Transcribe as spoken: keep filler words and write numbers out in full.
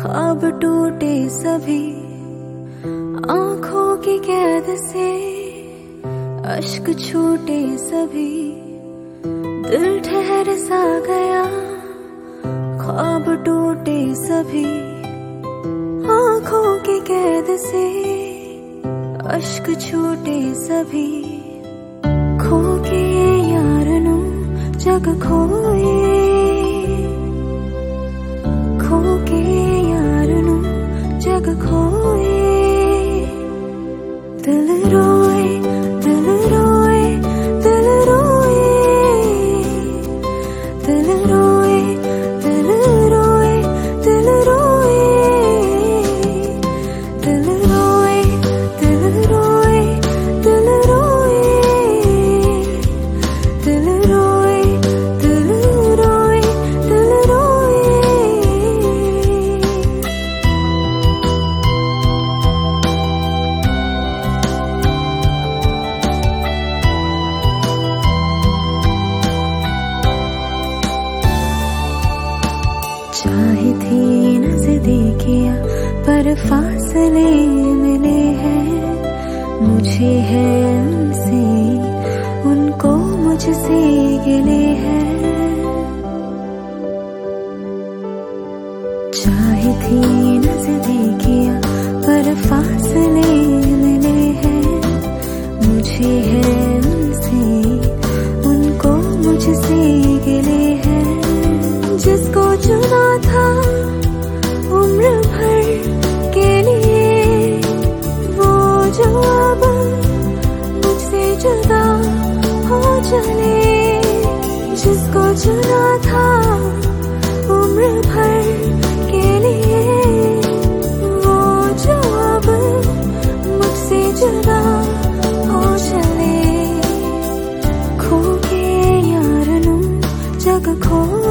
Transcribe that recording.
ख्वाब टूटे सभी आंखों की कैद से, अश्क छूटे सभी दिल ठहर सा गया। ख्वाब टूटे सभी आंखों की कैद से, अश्क छूटे सभी खो के यारनू जग खोए, खो के यारनू जग खोए। दिल रोए दिल रोए दिल रोए, दिल रोए दिल रोए दिल रोए, दिल रोए दिल रोए दिल रोए, दिल रोए दिल रोए दिल रोए। चाहे थी नजदीकियां पर फासले मिले हैं, मुझे है उनसे उनको मुझसे गिले हैं। चाहे थी नजदीकियां पर फासले मिले हैं, मुझे है उनसे उनको मुझसे गिले हैं। जिसको चुना था उम्र भर के लिए, वो जो अब मुझसे जुदा हो चले। जिसको चुना था उम्र भर के लिए, वो जो अब मुझसे जुदा हो चले। खो के यारनू जग खो